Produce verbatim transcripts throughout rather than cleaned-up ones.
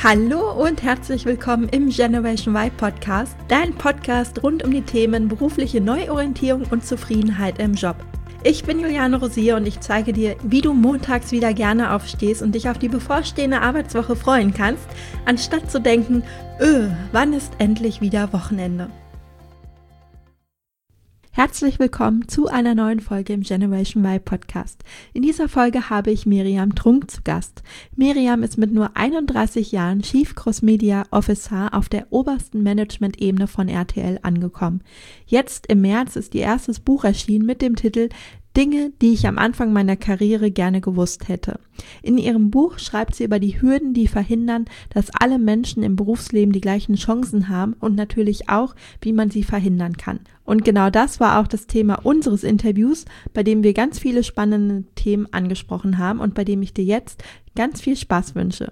Hallo und herzlich willkommen im Generation Y Podcast, dein Podcast rund um die Themen berufliche Neuorientierung und Zufriedenheit im Job. Ich bin Juliane Rosier und ich zeige dir, wie du montags wieder gerne aufstehst und dich auf die bevorstehende Arbeitswoche freuen kannst, anstatt zu denken, öh, wann ist endlich wieder Wochenende? Herzlich willkommen zu einer neuen Folge im Generation Y Podcast. In dieser Folge habe ich Miriam Trunk zu Gast. Miriam ist mit nur einunddreißig Jahren Chief Cross Media Officer auf der obersten Management-Ebene von R T L angekommen. Jetzt im März ist ihr erstes Buch erschienen mit dem Titel Dinge, die ich am Anfang meiner Karriere gerne gewusst hätte. In ihrem Buch schreibt sie über die Hürden, die verhindern, dass alle Menschen im Berufsleben die gleichen Chancen haben und natürlich auch, wie man sie verhindern kann. Und genau das war auch das Thema unseres Interviews, bei dem wir ganz viele spannende Themen angesprochen haben und bei dem ich dir jetzt ganz viel Spaß wünsche.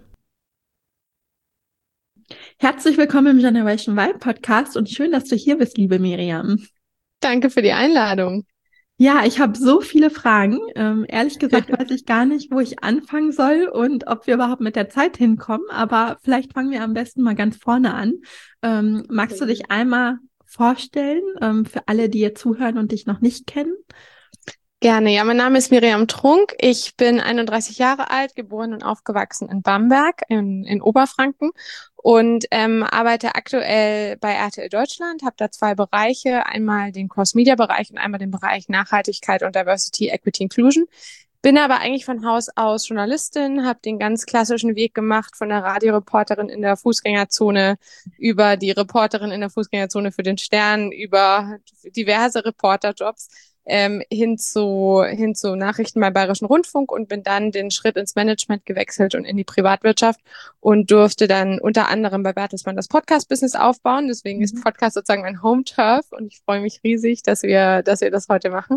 Herzlich willkommen im Generation Y Podcast und schön, dass du hier bist, liebe Miriam. Danke für die Einladung. Ja, ich habe so viele Fragen. Ähm, ehrlich gesagt weiß ich gar nicht, wo ich anfangen soll und ob wir überhaupt mit der Zeit hinkommen. Aber vielleicht fangen wir am besten mal ganz vorne an. Ähm, magst du dich einmal vorstellen, ähm, für alle, die jetzt zuhören und dich noch nicht kennen? Gerne. Ja, mein Name ist Miriam Trunk. Ich bin einunddreißig Jahre alt, geboren und aufgewachsen in Bamberg in, in Oberfranken und ähm, arbeite aktuell bei R T L Deutschland, habe da zwei Bereiche, einmal den Cross-Media-Bereich und einmal den Bereich Nachhaltigkeit und Diversity, Equity, Inclusion. Bin aber eigentlich von Haus aus Journalistin, habe den ganz klassischen Weg gemacht von der Radioreporterin in der Fußgängerzone über die Reporterin in der Fußgängerzone für den Stern, über diverse Reporterjobs ähm, hin zu, hin zu Nachrichten beim Bayerischen Rundfunk und bin dann den Schritt ins Management gewechselt und in die Privatwirtschaft und durfte dann unter anderem bei Bertelsmann das Podcast-Business aufbauen. Deswegen ist Podcast sozusagen mein Home-Turf und ich freue mich riesig, dass wir, dass wir das heute machen.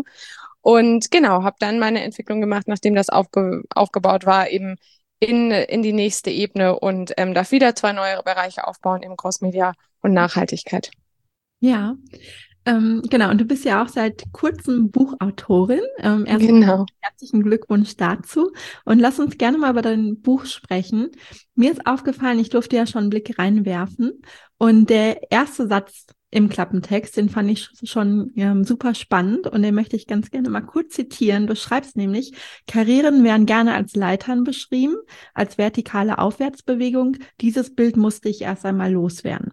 Und genau, habe dann meine Entwicklung gemacht, nachdem das aufge, aufgebaut war, eben in, in die nächste Ebene und ähm, darf wieder zwei neue Bereiche aufbauen, eben Cross-Media und Nachhaltigkeit. Ja, ähm, genau. Und du bist ja auch seit kurzem Buchautorin. Ähm, erstmal Genau. herzlichen Glückwunsch dazu. Und lass uns gerne mal über dein Buch sprechen. Mir ist aufgefallen, ich durfte ja schon einen Blick reinwerfen. Und der erste Satz im Klappentext, den fand ich schon ähm, super spannend. Und den möchte ich ganz gerne mal kurz zitieren. Du schreibst nämlich, Karrieren werden gerne als Leitern beschrieben, als vertikale Aufwärtsbewegung. Dieses Bild musste ich erst einmal loswerden.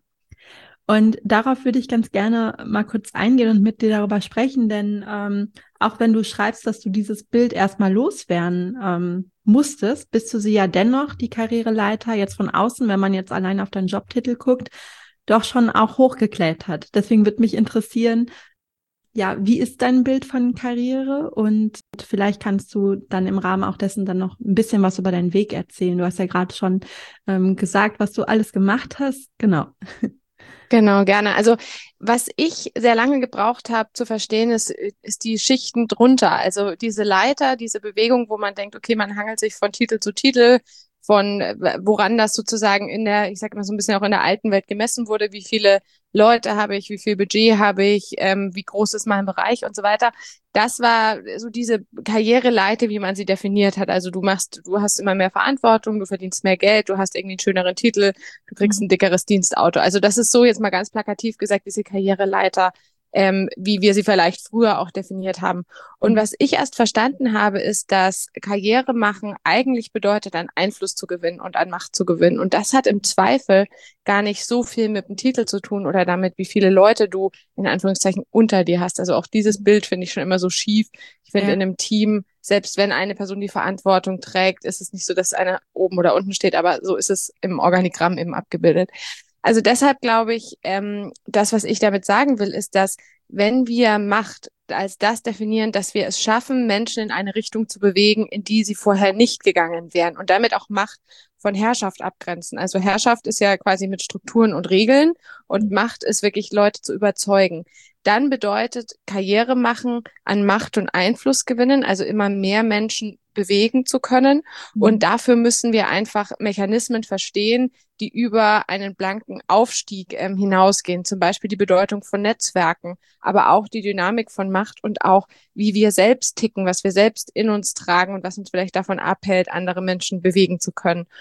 Und darauf würde ich ganz gerne mal kurz eingehen und mit dir darüber sprechen, denn ähm, auch wenn du schreibst, dass du dieses Bild erstmal loswerden ähm, musstest, bist du sie ja dennoch, die Karriereleiter, jetzt von außen, wenn man jetzt allein auf deinen Jobtitel guckt, doch schon auch hochgeklettert. Deswegen würde mich interessieren, ja, wie ist dein Bild von Karriere? Und vielleicht kannst du dann im Rahmen auch dessen dann noch ein bisschen was über deinen Weg erzählen. Du hast ja gerade schon ähm, gesagt, was du alles gemacht hast. Genau. Genau, gerne. Also was ich sehr lange gebraucht habe zu verstehen, ist, ist die Schichten drunter. Also diese Leiter, diese Bewegung, wo man denkt, okay, man hangelt sich von Titel zu Titel, von äh, woran das sozusagen in der, ich sage mal so ein bisschen auch in der alten Welt gemessen wurde, wie viele Leute habe ich, wie viel Budget habe ich, ähm, wie groß ist mein Bereich und so weiter. Das war so diese Karriereleiter, wie man sie definiert hat. Also du machst, du hast immer mehr Verantwortung, du verdienst mehr Geld, du hast irgendwie einen schöneren Titel, du kriegst ein dickeres Dienstauto. Also das ist so jetzt mal ganz plakativ gesagt, diese Karriereleiter, ähm, wie wir sie vielleicht früher auch definiert haben. Und was ich erst verstanden habe, ist, dass Karriere machen eigentlich bedeutet, an Einfluss zu gewinnen und an Macht zu gewinnen. Und das hat im Zweifel gar nicht so viel mit dem Titel zu tun oder damit, wie viele Leute du in Anführungszeichen unter dir hast. Also auch dieses Bild finde ich schon immer so schief. Ich finde, Ja. in einem Team, selbst wenn eine Person die Verantwortung trägt, ist es nicht so, dass einer oben oder unten steht, aber so ist es im Organigramm eben abgebildet. Also deshalb glaube ich, ähm, das, was ich damit sagen will, ist, dass wenn wir Macht als das definieren, dass wir es schaffen, Menschen in eine Richtung zu bewegen, in die sie vorher nicht gegangen wären und damit auch Macht von Herrschaft abgrenzen. Also Herrschaft ist ja quasi mit Strukturen und Regeln und Macht ist wirklich Leute zu überzeugen. Dann bedeutet Karriere machen, an Macht und Einfluss gewinnen, also immer mehr Menschen bewegen zu können. Und dafür müssen wir einfach Mechanismen verstehen, die über einen blanken Aufstieg ähm, hinausgehen. Zum Beispiel die Bedeutung von Netzwerken, aber auch die Dynamik von Macht und auch, wie wir selbst ticken, was wir selbst in uns tragen und was uns vielleicht davon abhält, andere Menschen bewegen zu können.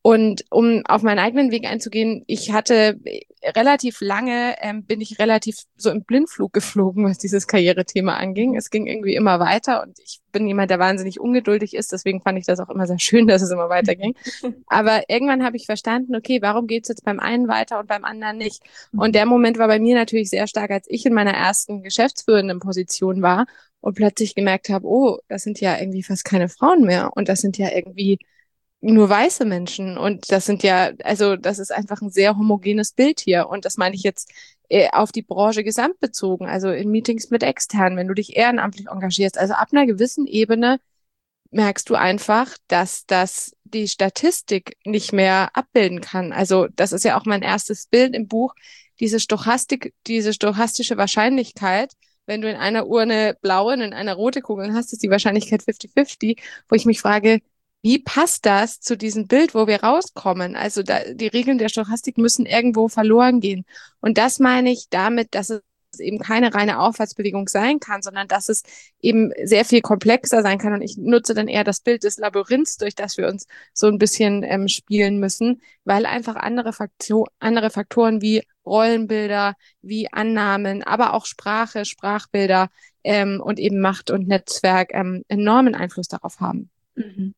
Und um auf meinen eigenen Weg einzugehen, ich hatte relativ lange, ähm, bin ich relativ so im Blindflug geflogen, was dieses Karrierethema anging. Es ging irgendwie immer weiter und ich bin jemand, der wahnsinnig ungeduldig ist. Deswegen fand ich das auch immer sehr schön, dass es immer weiterging. Aber irgendwann habe ich verstanden, okay, warum geht's jetzt beim einen weiter und beim anderen nicht? Und der Moment war bei mir natürlich sehr stark, als ich in meiner ersten geschäftsführenden Position war und plötzlich gemerkt habe, oh, das sind ja irgendwie fast keine Frauen mehr und das sind ja irgendwie nur weiße Menschen. Und das sind ja, also das ist einfach ein sehr homogenes Bild hier. Und das meine ich jetzt äh, auf die Branche gesamt bezogen, also in Meetings mit externen, wenn du dich ehrenamtlich engagierst. Also ab einer gewissen Ebene merkst du einfach, dass das die Statistik nicht mehr abbilden kann. Also das ist ja auch mein erstes Bild im Buch, diese Stochastik, diese stochastische Wahrscheinlichkeit. Wenn du in einer Urne blaue und in einer rote Kugel hast, ist die Wahrscheinlichkeit fünfzig fünfzig, wo ich mich frage, wie passt das zu diesem Bild, wo wir rauskommen? Also da, die Regeln der Stochastik müssen irgendwo verloren gehen. Und das meine ich damit, dass es eben keine reine Aufwärtsbewegung sein kann, sondern dass es eben sehr viel komplexer sein kann. Und ich nutze dann eher das Bild des Labyrinths, durch das wir uns so ein bisschen ähm, spielen müssen, weil einfach andere, Faktor andere Faktoren wie Rollenbilder, wie Annahmen, aber auch Sprache, Sprachbilder ähm, und eben Macht und Netzwerk ähm, enormen Einfluss darauf haben. Mhm.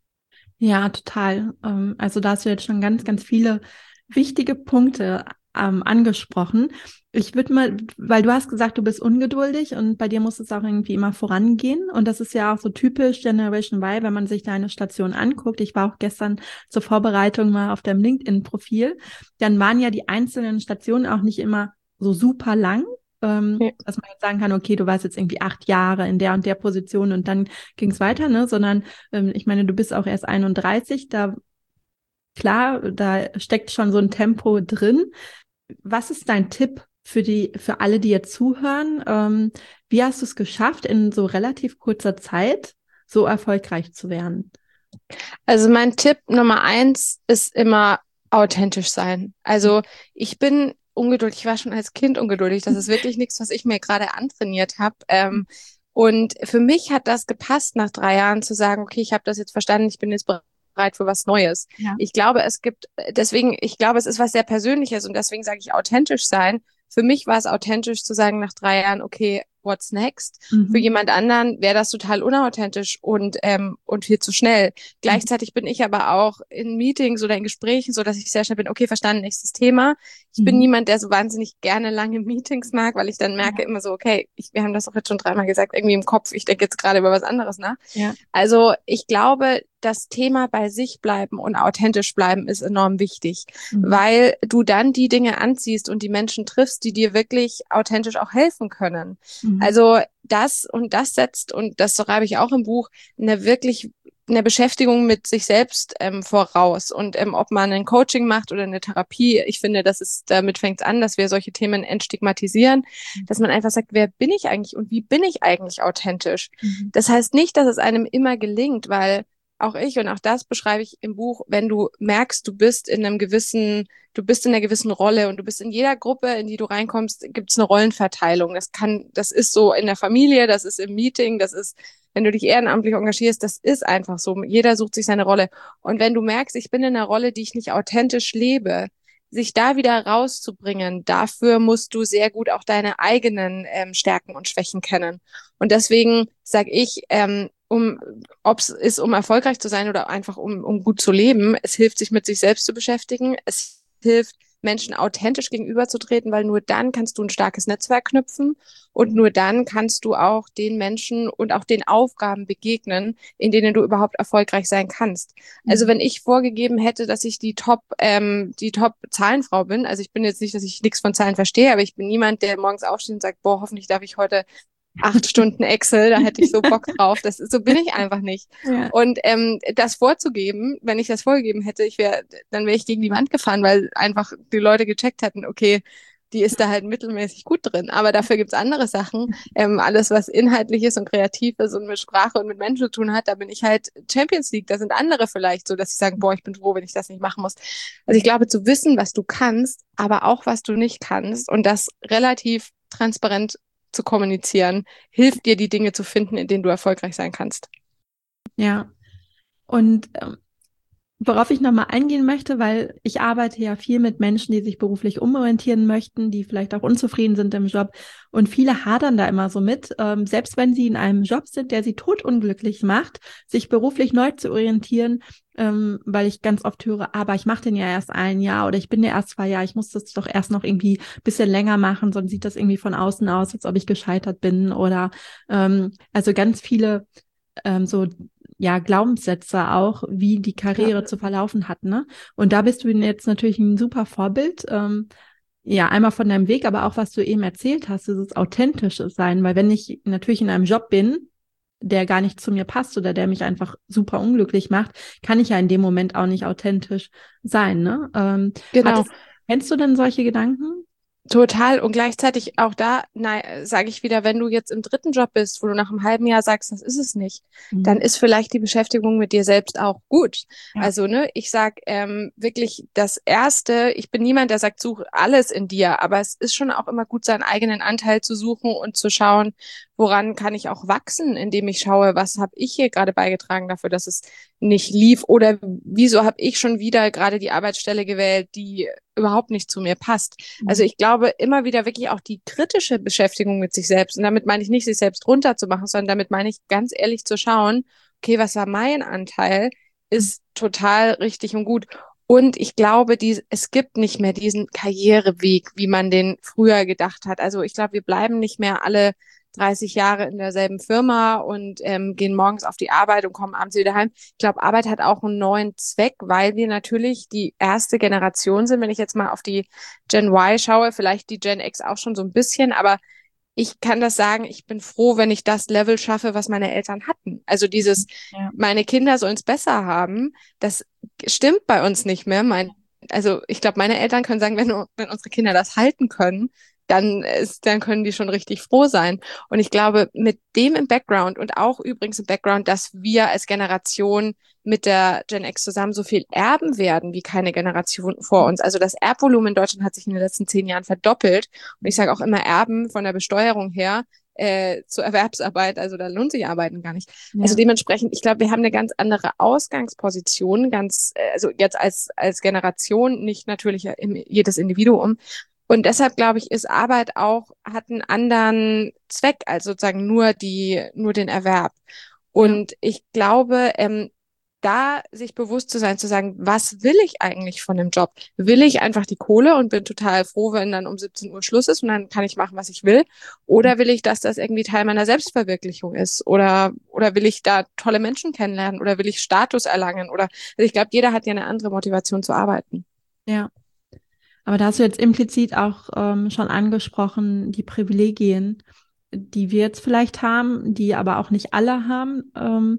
Ja, total. Ähm, also da hast du jetzt schon ganz, ganz viele wichtige Punkte ähm, angesprochen. Ich würde mal, weil du hast gesagt, du bist ungeduldig und bei dir muss es auch irgendwie immer vorangehen. Und das ist ja auch so typisch Generation Y, wenn man sich deine Station anguckt. Ich war auch gestern zur Vorbereitung mal auf deinem LinkedIn-Profil. Dann waren ja die einzelnen Stationen auch nicht immer so super lang. Ähm, Ja. dass man jetzt sagen kann, okay, du warst jetzt irgendwie acht Jahre in der und der Position und dann ging es weiter, ne? Sondern ähm, ich meine, du bist auch erst einunddreißig, da klar, da steckt schon so ein Tempo drin. Was ist dein Tipp für die, für alle, die jetzt zuhören? Ähm, wie hast du es geschafft, in so relativ kurzer Zeit so erfolgreich zu werden? Also mein Tipp Nummer eins ist immer authentisch sein. Also ich bin ungeduldig, ich war schon als Kind ungeduldig. Das ist wirklich nichts, was ich mir gerade antrainiert habe. Ähm, und für mich hat das gepasst, nach drei Jahren zu sagen, okay, ich habe das jetzt verstanden, ich bin jetzt bereit für was Neues. Ja. Ich glaube, es gibt, deswegen, ich glaube, es ist was sehr Persönliches und deswegen sage ich authentisch sein. Für mich war es authentisch zu sagen nach drei Jahren, okay, what's next? Für Mhm. jemand anderen wäre das total unauthentisch und, ähm, und viel zu schnell. Mhm. Gleichzeitig bin ich aber auch in Meetings oder in Gesprächen so, dass ich sehr schnell bin, okay, verstanden, nächstes Thema. Ich bin Mhm. niemand, der so wahnsinnig gerne lange Meetings mag, weil ich dann merke Ja. immer so, okay, ich, wir haben das auch jetzt schon dreimal gesagt, irgendwie im Kopf, ich denke jetzt gerade über was anderes nach. Ja. Also ich glaube, das Thema bei sich bleiben und authentisch bleiben ist enorm wichtig, Mhm. weil du dann die Dinge anziehst und die Menschen triffst, die dir wirklich authentisch auch helfen können. Mhm. Also das und das setzt, und das schreibe ich auch im Buch, eine wirklich eine Beschäftigung mit sich selbst ähm, voraus. Und ähm, ob man ein Coaching macht oder eine Therapie, ich finde, das ist, damit fängt es an, dass wir solche Themen entstigmatisieren, dass man einfach sagt, wer bin ich eigentlich und wie bin ich eigentlich authentisch? Mhm. Das heißt nicht, dass es einem immer gelingt, weil auch ich, und auch das beschreibe ich im Buch, wenn du merkst, du bist in einem gewissen, du bist in einer gewissen Rolle und du bist in jeder Gruppe, in die du reinkommst, gibt es eine Rollenverteilung. Das kann, das ist so in der Familie, das ist im Meeting, das ist, wenn du dich ehrenamtlich engagierst, das ist einfach so. Jeder sucht sich seine Rolle. Und wenn du merkst, ich bin in einer Rolle, die ich nicht authentisch lebe, sich da wieder rauszubringen, dafür musst du sehr gut auch deine eigenen ähm, Stärken und Schwächen kennen. Und deswegen sage ich, ähm, um, ob es ist, um erfolgreich zu sein oder einfach um, um gut zu leben, es hilft, sich mit sich selbst zu beschäftigen. Es hilft, Menschen authentisch gegenüberzutreten, weil nur dann kannst du ein starkes Netzwerk knüpfen und nur dann kannst du auch den Menschen und auch den Aufgaben begegnen, in denen du überhaupt erfolgreich sein kannst. Also Mhm. wenn ich vorgegeben hätte, dass ich die Top, ähm, die Top-Zahlenfrau bin, also ich bin jetzt nicht, dass ich nichts von Zahlen verstehe, aber ich bin niemand, der morgens aufsteht und sagt, boah, hoffentlich darf ich heute acht Stunden Excel, da hätte ich so Bock drauf. Das, so bin ich einfach nicht. Ja. Und ähm, das vorzugeben, wenn ich das vorgegeben hätte, ich wäre, dann wäre ich gegen die Wand gefahren, weil einfach die Leute gecheckt hätten, okay, die ist da halt mittelmäßig gut drin. Aber dafür gibt's andere Sachen. Ähm, alles, was inhaltlich ist und kreativ ist und mit Sprache und mit Menschen zu tun hat, da bin ich halt Champions League. Da sind andere vielleicht so, dass sie sagen, boah, ich bin froh, wenn ich das nicht machen muss. Also ich glaube, zu wissen, was du kannst, aber auch was du nicht kannst und das relativ transparent zu kommunizieren, hilft dir, die Dinge zu finden, in denen du erfolgreich sein kannst. Ja. Und ähm, worauf ich nochmal eingehen möchte, weil ich arbeite ja viel mit Menschen, die sich beruflich umorientieren möchten, die vielleicht auch unzufrieden sind im Job. Und viele hadern da immer so mit, ähm, selbst wenn sie in einem Job sind, der sie totunglücklich macht, sich beruflich neu zu orientieren, ähm, weil ich ganz oft höre, aber ich mache den ja erst ein Jahr oder ich bin ja erst zwei Jahre, ich muss das doch erst noch irgendwie ein bisschen länger machen, sonst sieht das irgendwie von außen aus, als ob ich gescheitert bin oder ähm, also ganz viele ähm, so ja, Glaubenssätze auch, wie die Karriere Ja. zu verlaufen hat, ne? Und da bist du jetzt natürlich ein super Vorbild. Ähm, ja, einmal von deinem Weg, aber auch, was du eben erzählt hast, dieses authentische Sein, weil wenn ich natürlich in einem Job bin, der gar nicht zu mir passt oder der mich einfach super unglücklich macht, kann ich ja in dem Moment auch nicht authentisch sein, ne? Ähm, Genau. hattest, kennst du denn solche Gedanken? Total. Und gleichzeitig auch da, nein, sage ich wieder, wenn du jetzt im dritten Job bist, wo du nach einem halben Jahr sagst, das ist es nicht, dann Mhm. ist vielleicht die Beschäftigung mit dir selbst auch gut. Ja. Also, ne, ich sag ähm, wirklich das Erste, ich bin niemand, der sagt, such alles in dir, aber es ist schon auch immer gut, seinen eigenen Anteil zu suchen und zu schauen, woran kann ich auch wachsen, indem ich schaue, was habe ich hier gerade beigetragen dafür, dass es nicht lief oder wieso habe ich schon wieder gerade die Arbeitsstelle gewählt, die überhaupt nicht zu mir passt. Also Mhm. ich glaube, immer wieder wirklich auch die kritische Beschäftigung mit sich selbst. Und damit meine ich nicht, sich selbst runterzumachen, sondern damit meine ich ganz ehrlich zu schauen, okay, was war mein Anteil, ist total richtig und gut. Und ich glaube, die, es gibt nicht mehr diesen Karriereweg, wie man den früher gedacht hat. Also ich glaube, wir bleiben nicht mehr alle dreißig Jahre in derselben Firma und ähm, gehen morgens auf die Arbeit und kommen abends wieder heim. Ich glaube, Arbeit hat auch einen neuen Zweck, weil wir natürlich die erste Generation sind. Wenn ich jetzt mal auf die Gen Y schaue, vielleicht die Gen X auch schon so ein bisschen, aber ich kann das sagen, ich bin froh, wenn ich das Level schaffe, was meine Eltern hatten. Also dieses, Ja. meine Kinder sollen es besser haben, das stimmt bei uns nicht mehr. Mein, also ich glaube, meine Eltern können sagen, wenn, wenn unsere Kinder das halten können, dann ist, dann können die schon richtig froh sein. Und ich glaube, mit dem im Background und auch übrigens im Background, dass wir als Generation mit der Gen X zusammen so viel erben werden wie keine Generation vor uns. Also das Erbvolumen in Deutschland hat sich in den letzten zehn Jahren verdoppelt. Und ich sage auch immer Erben von der Besteuerung her äh, zur Erwerbsarbeit. Also da lohnt sich Arbeiten gar nicht. Also Ja. dementsprechend, ich glaube, wir haben eine ganz andere Ausgangsposition, ganz, äh, also jetzt als, als Generation, nicht natürlich jedes Individuum. Und deshalb glaube ich, ist Arbeit auch, hat einen anderen Zweck als sozusagen nur die, nur den Erwerb. Ja. Und ich glaube, ähm, da sich bewusst zu sein, zu sagen, was will ich eigentlich von dem Job? Will ich einfach die Kohle und bin total froh, wenn dann um siebzehn Uhr Schluss ist und dann kann ich machen, was ich will? Oder will ich, dass das irgendwie Teil meiner Selbstverwirklichung ist? Oder, oder will ich da tolle Menschen kennenlernen? Oder will ich Status erlangen? Oder, also ich glaube, jeder hat ja eine andere Motivation zu arbeiten. Ja. Aber da hast du jetzt implizit auch ähm, schon angesprochen, die Privilegien, die wir jetzt vielleicht haben, die aber auch nicht alle haben. Ähm,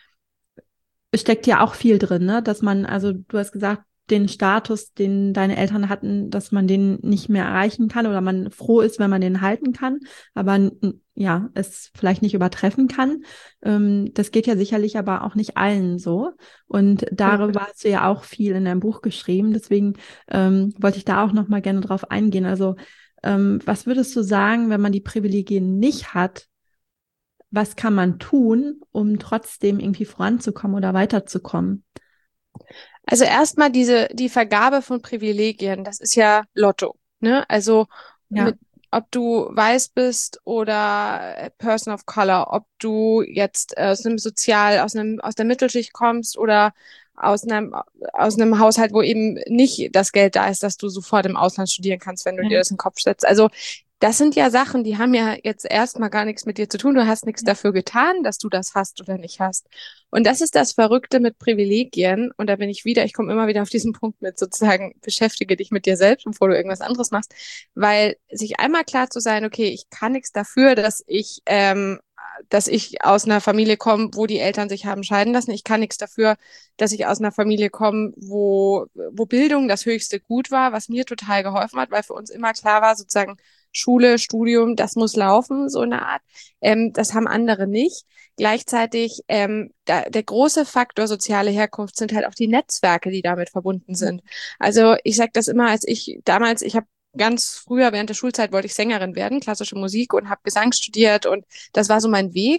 es steckt ja auch viel drin, ne? Dass man, also du hast gesagt, den Status, den deine Eltern hatten, dass man den nicht mehr erreichen kann oder man froh ist, wenn man den halten kann, aber n- ja, es vielleicht nicht übertreffen kann. Ähm, das geht ja sicherlich aber auch nicht allen so. Und Genau. darüber hast du ja auch viel in deinem Buch geschrieben. Deswegen ähm, wollte ich da auch noch mal gerne drauf eingehen. Also ähm, was würdest du sagen, wenn man die Privilegien nicht hat? Was kann man tun, um trotzdem irgendwie voranzukommen oder weiterzukommen? Also erstmal diese, die Vergabe von Privilegien, das ist ja Lotto, ne? Also Ja, mit, ob du weiß bist oder Person of Color, ob du jetzt aus einem Sozial, aus einem, aus der Mittelschicht kommst oder aus einem, aus einem Haushalt, wo eben nicht das Geld da ist, dass du sofort im Ausland studieren kannst, wenn du dir ja, das in den Kopf setzt. Also das sind ja Sachen, die haben ja jetzt erstmal gar nichts mit dir zu tun. Du hast nichts ja, dafür getan, dass du das hast oder nicht hast. Und das ist das Verrückte mit Privilegien. Und da bin ich wieder, ich komme immer wieder auf diesen Punkt mit sozusagen, beschäftige dich mit dir selbst, bevor du irgendwas anderes machst. Weil sich einmal klar zu sein, okay, ich kann nichts dafür, dass ich, ähm, dass ich aus einer Familie komme, wo die Eltern sich haben scheiden lassen. Ich kann nichts dafür, dass ich aus einer Familie komme, wo, wo Bildung das höchste Gut war, was mir total geholfen hat, weil für uns immer klar war, sozusagen Schule, Studium, das muss laufen, so eine Art. Ähm, das haben andere nicht. Gleichzeitig ähm, da, der große Faktor soziale Herkunft sind halt auch die Netzwerke, die damit verbunden sind. Also ich sage das immer, als ich damals, ich habe ganz früher während der Schulzeit wollte ich Sängerin werden, klassische Musik und habe Gesang studiert und das war so mein Weg.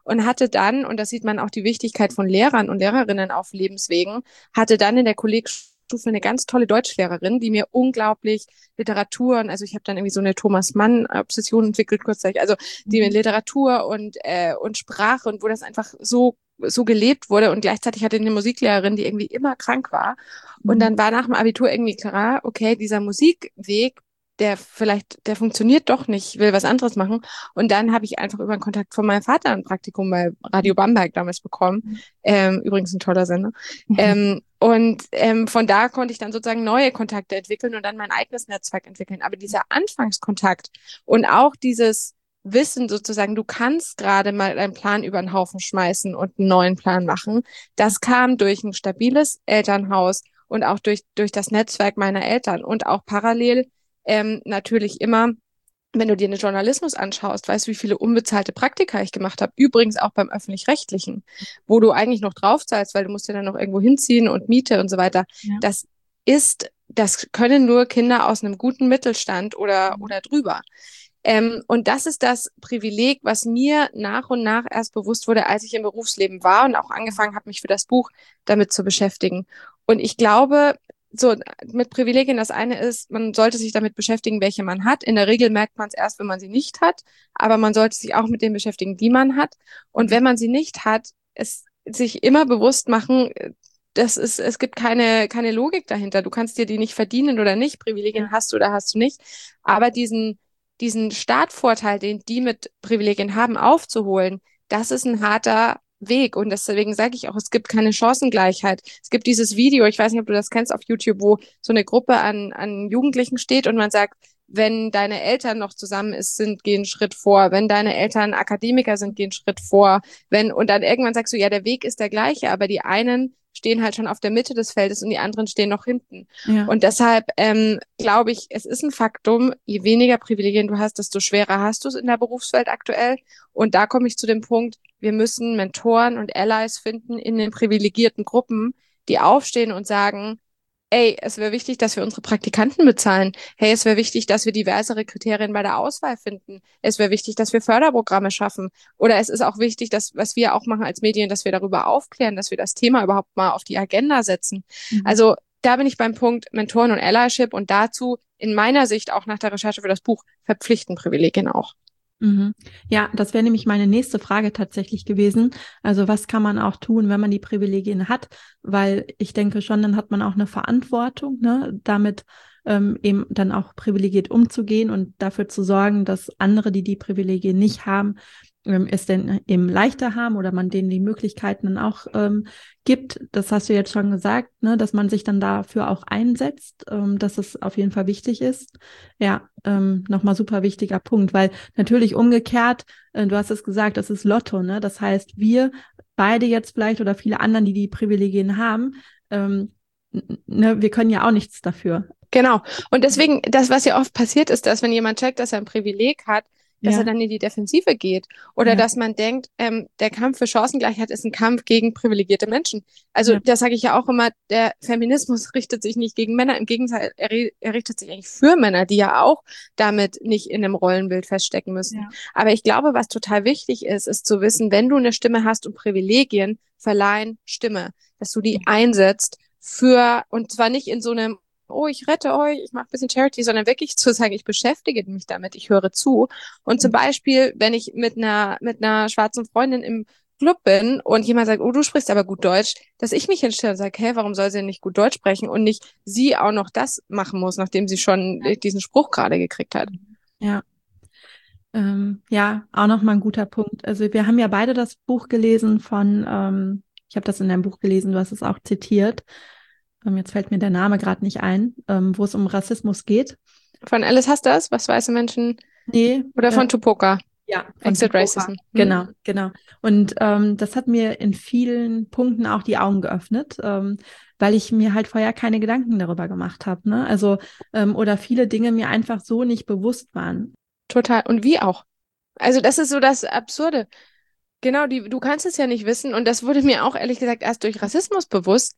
und hatte dann, und das sieht man auch die Wichtigkeit von Lehrern und Lehrerinnen auf Lebenswegen, hatte dann in der Kollegstufe eine ganz tolle Deutschlehrerin, die mir unglaublich Literaturen, also ich habe dann irgendwie so eine Thomas Mann-Obsession entwickelt, kurzzeitig, also die mir Literatur und, äh, und Sprache und wo das einfach so so gelebt wurde und gleichzeitig hatte ich eine Musiklehrerin, die irgendwie immer krank war. Und dann war nach dem Abitur irgendwie klar, okay, dieser Musikweg, der vielleicht, der funktioniert doch nicht, ich will was anderes machen. Und dann habe ich einfach über den Kontakt von meinem Vater ein Praktikum bei Radio Bamberg damals bekommen. Ähm, übrigens ein toller Sender. Ähm, und ähm, von da konnte ich dann sozusagen neue Kontakte entwickeln und dann mein eigenes Netzwerk entwickeln. Aber dieser Anfangskontakt und auch dieses Wissen sozusagen, du kannst gerade mal deinen Plan über den Haufen schmeißen und einen neuen Plan machen. Das kam durch ein stabiles Elternhaus und auch durch, durch das Netzwerk meiner Eltern und auch parallel ähm, natürlich immer, wenn du dir den Journalismus anschaust, weißt du, wie viele unbezahlte Praktika ich gemacht habe. Übrigens auch beim Öffentlich-Rechtlichen, wo du eigentlich noch draufzahlst, weil du musst ja dann noch irgendwo hinziehen und Miete und so weiter. Ja. Das ist, das können nur Kinder aus einem guten Mittelstand oder, oder drüber. Ähm, und das ist das Privileg, was mir nach und nach erst bewusst wurde, als ich im Berufsleben war und auch angefangen habe, mich für das Buch damit zu beschäftigen. Und ich glaube, so mit Privilegien, das eine ist, man sollte sich damit beschäftigen, welche man hat. In der Regel merkt man es erst, wenn man sie nicht hat, aber man sollte sich auch mit denen beschäftigen, die man hat. Und wenn man sie nicht hat, es sich immer bewusst machen, das ist, es gibt keine, keine Logik dahinter. Du kannst dir die nicht verdienen oder nicht. Privilegien hast du oder hast du nicht. Aber diesen diesen Startvorteil, den die mit Privilegien haben, aufzuholen, das ist ein harter Weg. Und deswegen sage ich auch, es gibt keine Chancengleichheit. Es gibt dieses Video, ich weiß nicht, ob du das kennst auf YouTube, wo so eine Gruppe an, an Jugendlichen steht und man sagt, wenn deine Eltern noch zusammen ist, sind, geh einen Schritt vor. Wenn deine Eltern Akademiker sind, geh einen Schritt vor. Wenn, und dann irgendwann sagst du, ja, der Weg ist der gleiche, aber die einen stehen halt schon auf der Mitte des Feldes und die anderen stehen noch hinten. Ja. Und deshalb ähm, glaube ich, es ist ein Faktum, je weniger Privilegien du hast, desto schwerer hast du es in der Berufswelt aktuell. Und da komme ich zu dem Punkt, wir müssen Mentoren und Allies finden in den privilegierten Gruppen, die aufstehen und sagen, ey, es wäre wichtig, dass wir unsere Praktikanten bezahlen. Hey, es wäre wichtig, dass wir diversere Kriterien bei der Auswahl finden. Es wäre wichtig, dass wir Förderprogramme schaffen. Oder es ist auch wichtig, dass, was wir auch machen als Medien, dass wir darüber aufklären, dass wir das Thema überhaupt mal auf die Agenda setzen. Mhm. Also da bin ich beim Punkt Mentoren und Allyship und dazu in meiner Sicht auch nach der Recherche für das Buch verpflichten Privilegien auch. Mhm. Ja, das wäre nämlich meine nächste Frage tatsächlich gewesen. Also was kann man auch tun, wenn man die Privilegien hat? Weil ich denke schon, dann hat man auch eine Verantwortung, ne, damit ähm, eben dann auch privilegiert umzugehen und dafür zu sorgen, dass andere, die die Privilegien nicht haben, ähm, es denn eben leichter haben oder man denen die Möglichkeiten dann auch ähm, gibt. Das hast du jetzt schon gesagt, ne, dass man sich dann dafür auch einsetzt, ähm, dass es auf jeden Fall wichtig ist. Ja, ähm, nochmal super wichtiger Punkt, weil natürlich umgekehrt, äh, du hast es gesagt, das ist Lotto, ne? Das heißt, wir beide jetzt vielleicht oder viele anderen, die die Privilegien haben, ähm, ne, wir können ja auch nichts dafür. Genau. Und deswegen, das, was ja oft passiert, ist, dass wenn jemand checkt, dass er ein Privileg hat, dass ja. er dann in die Defensive geht. Oder ja. dass man denkt, ähm, der Kampf für Chancengleichheit ist ein Kampf gegen privilegierte Menschen. Also ja. das sage ich ja auch immer, der Feminismus richtet sich nicht gegen Männer. Im Gegenteil, er, er richtet sich eigentlich für Männer, die ja auch damit nicht in einem Rollenbild feststecken müssen. Ja. Aber ich glaube, was total wichtig ist, ist zu wissen, wenn du eine Stimme hast und Privilegien verleihen Stimme, dass du die einsetzt für, und zwar nicht in so einem oh, ich rette euch, ich mache ein bisschen Charity, sondern wirklich zu sagen, ich beschäftige mich damit, ich höre zu. Und zum Beispiel, wenn ich mit einer, mit einer schwarzen Freundin im Club bin und jemand sagt, oh, du sprichst aber gut Deutsch, dass ich mich hinstelle und sage, hey, warum soll sie denn nicht gut Deutsch sprechen und nicht sie auch noch das machen muss, nachdem sie schon ja. diesen Spruch gerade gekriegt hat. Ja. Ähm, ja, auch nochmal ein guter Punkt. Also wir haben ja beide das Buch gelesen von, ähm, ich habe das in deinem Buch gelesen, du hast es auch zitiert. Jetzt fällt mir der Name gerade nicht ein, ähm, wo es um Rassismus geht. Von Alice Hastas, was weiße Menschen? Nee. Oder von äh, Tupoka? Ja, von Exit Tupoka. Racism. Genau, genau. Und ähm, das hat mir in vielen Punkten auch die Augen geöffnet, ähm, weil ich mir halt vorher keine Gedanken darüber gemacht habe. Ne? Also, ähm, oder viele Dinge mir einfach so nicht bewusst waren. Total. Und wie auch. Also das ist so das Absurde. Genau, die, du kannst es ja nicht wissen und das wurde mir auch ehrlich gesagt erst durch Rassismus bewusst, ja.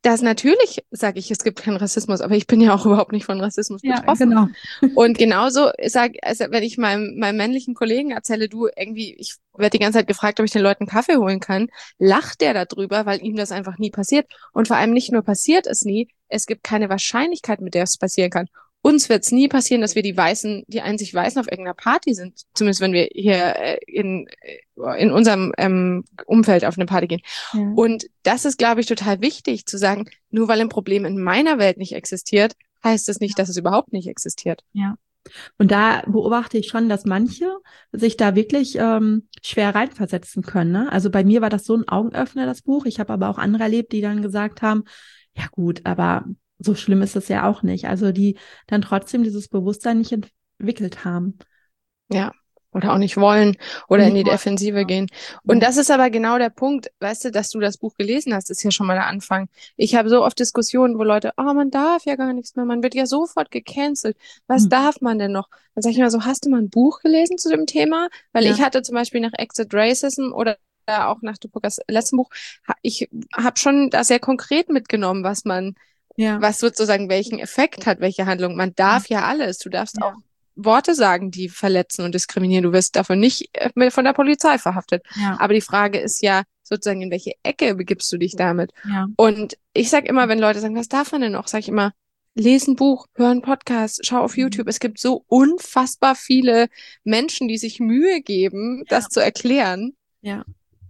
dass natürlich, sage ich, es gibt keinen Rassismus, aber ich bin ja auch überhaupt nicht von Rassismus Ja, betroffen. genau. Und genauso sag, also wenn ich meinem, meinem männlichen Kollegen erzähle, du, irgendwie, ich werde die ganze Zeit gefragt, ob ich den Leuten Kaffee holen kann, lacht der darüber, weil ihm das einfach nie passiert. Und vor allem nicht nur passiert es nie, es gibt keine Wahrscheinlichkeit, mit der es passieren kann. Uns wird es nie passieren, dass wir die Weißen, die einzig Weißen auf irgendeiner Party sind. Zumindest wenn wir hier äh, in, äh, in unserem ähm, Umfeld auf eine Party gehen. Ja. Und das ist, glaube ich, total wichtig zu sagen, nur weil ein Problem in meiner Welt nicht existiert, heißt es nicht, dass es überhaupt nicht existiert. Ja. Und da beobachte ich schon, dass manche sich da wirklich ähm, schwer reinversetzen können. Ne? Also bei mir war das so ein Augenöffner, das Buch. Ich habe aber auch andere erlebt, die dann gesagt haben, ja gut, aber so schlimm ist es ja auch nicht. Also die dann trotzdem dieses Bewusstsein nicht entwickelt haben. Ja. Oder auch nicht wollen oder in die Defensive gehen. Und das ist aber genau der Punkt, weißt du, dass du das Buch gelesen hast, ist ja schon mal der Anfang. Ich habe so oft Diskussionen, wo Leute, oh, man darf ja gar nichts mehr, man wird ja sofort gecancelt. Was Mhm. darf man denn noch? Dann sage ich mal so, hast du mal ein Buch gelesen zu dem Thema? Weil Ja. ich hatte zum Beispiel nach Exit Racism oder auch nach Tupokas letzten Buch, ich habe schon da sehr konkret mitgenommen, was man, Ja. was sozusagen welchen Effekt hat, welche Handlung. Man darf ja alles. Du darfst Ja. auch Worte sagen, die verletzen und diskriminieren. Du wirst dafür nicht äh, von der Polizei verhaftet. Ja. Aber die Frage ist ja sozusagen, in welche Ecke begibst du dich damit? Ja. Und ich sage immer, wenn Leute sagen, was darf man denn noch, sage ich immer, lese ein Buch, hör einen Podcast, schau auf YouTube. Es gibt so unfassbar viele Menschen, die sich Mühe geben, Ja. das zu erklären. Ja.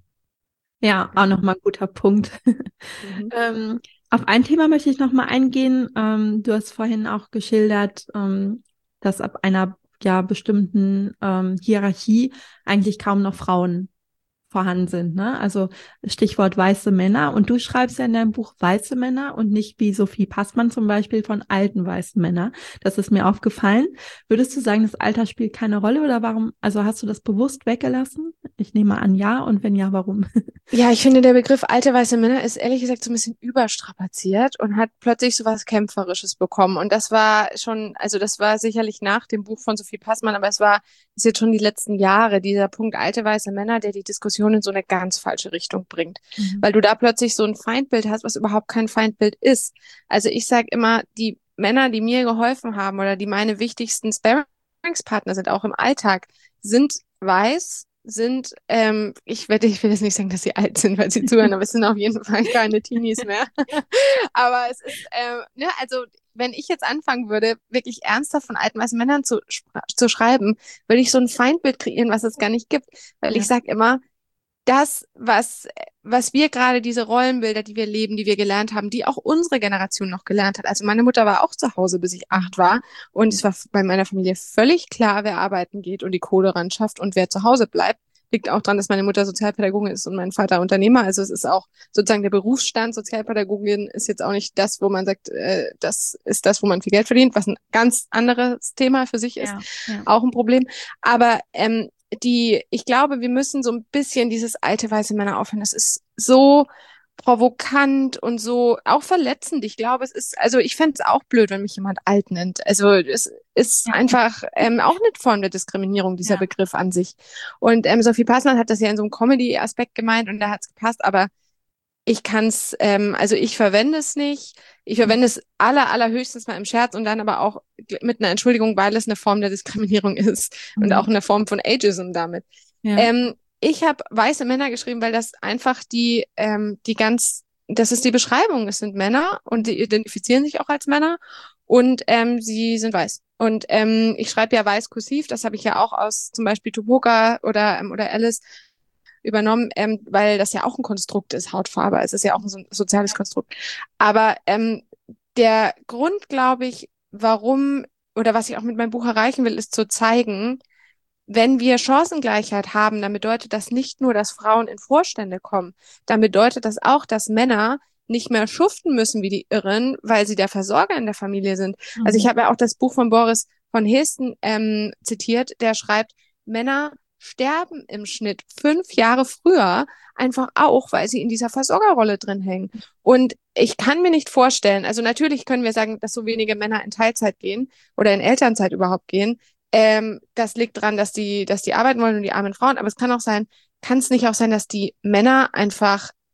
Ja, auch nochmal ein guter Punkt. Mhm. ähm, auf ein Thema möchte ich nochmal eingehen. Ähm, du hast vorhin auch geschildert, ähm, dass ab einer ja bestimmten ähm, Hierarchie eigentlich kaum noch Frauen vorhanden sind, ne? Also Stichwort weiße Männer. Und du schreibst ja in deinem Buch weiße Männer und nicht wie Sophie Passmann zum Beispiel von alten weißen Männern. Das ist mir aufgefallen. Würdest du sagen, das Alter spielt keine Rolle oder warum? Also hast du das bewusst weggelassen? Ich nehme an, ja. Und wenn ja, warum? Ja, ich finde, der Begriff alte weiße Männer ist ehrlich gesagt so ein bisschen überstrapaziert und hat plötzlich so was Kämpferisches bekommen. Und das war schon, also das war sicherlich nach dem Buch von Sophie Passmann, aber es war, ist jetzt schon die letzten Jahre, dieser Punkt alte weiße Männer, der die Diskussion in so eine ganz falsche Richtung bringt. Mhm. Weil du da plötzlich so ein Feindbild hast, was überhaupt kein Feindbild ist. Also ich sage immer, die Männer, die mir geholfen haben oder die meine wichtigsten Sparringspartner sind, auch im Alltag, sind weiß, sind, ähm, ich werde, ich will jetzt nicht sagen, dass sie alt sind, weil sie zuhören, aber es sind auf jeden Fall keine Teenies mehr. Aber es ist, ähm, ne, also wenn ich jetzt anfangen würde, wirklich ernsthaft von alten weißen Männern zu, zu schreiben, würde ich so ein Feindbild kreieren, was es gar nicht gibt. Weil Ja. ich sage immer, das, was, was wir gerade, diese Rollenbilder, die wir leben, die wir gelernt haben, die auch unsere Generation noch gelernt hat. Also meine Mutter war auch zu Hause, bis ich acht war. Und es war bei meiner Familie völlig klar, wer arbeiten geht und die Kohle ran schafft und wer zu Hause bleibt. Liegt auch daran, dass meine Mutter Sozialpädagogin ist und mein Vater Unternehmer. Also es ist auch sozusagen der Berufsstand Sozialpädagogin ist jetzt auch nicht das, wo man sagt, äh, das ist das, wo man viel Geld verdient, was ein ganz anderes Thema für sich ist. Ja, ja. Auch ein Problem. Aber ähm, die, ich glaube, wir müssen so ein bisschen dieses alte weiße Männer aufhören. Das ist so provokant und so auch verletzend. Ich glaube, es ist, also ich fände es auch blöd, wenn mich jemand alt nennt. Also es ist Ja. einfach ähm, auch eine Form der Diskriminierung, dieser Ja. Begriff an sich. Und ähm, Sophie Passmann hat das ja in so einem Comedy-Aspekt gemeint und da hat es gepasst, aber ich kann es, ähm, also ich verwende es nicht. Ich verwende es aller, allerhöchstens mal im Scherz und dann aber auch mit einer Entschuldigung, weil es eine Form der Diskriminierung ist Mhm. und auch eine Form von Ageism damit. Ja. Ähm, ich habe weiße Männer geschrieben, weil das einfach die, ähm, die ganz, das ist die Beschreibung. Es sind Männer und die identifizieren sich auch als Männer und ähm, sie sind weiß. Und ähm, ich schreibe ja weiß kursiv, das habe ich ja auch aus zum Beispiel Tupoka oder, ähm, oder Alice übernommen, ähm, weil das ja auch ein Konstrukt ist, Hautfarbe. Es ist ja auch ein so soziales Konstrukt. Aber ähm, der Grund, glaube ich, warum oder was ich auch mit meinem Buch erreichen will, ist zu zeigen, wenn wir Chancengleichheit haben, dann bedeutet das nicht nur, dass Frauen in Vorstände kommen, dann bedeutet das auch, dass Männer nicht mehr schuften müssen wie die Irren, weil sie der Versorger in der Familie sind. Mhm. Also ich habe ja auch das Buch von Boris von Hesten ähm, zitiert, der schreibt, Männer sterben im Schnitt fünf Jahre früher, einfach auch, weil sie in dieser Versorgerrolle drin hängen. Und ich kann mir nicht vorstellen, also natürlich können wir sagen, dass so wenige Männer in Teilzeit gehen oder in Elternzeit überhaupt gehen. Ähm, das liegt daran, dass die, dass die arbeiten wollen und die armen Frauen. Aber es kann auch sein, kann es nicht auch sein, dass die Männer einfach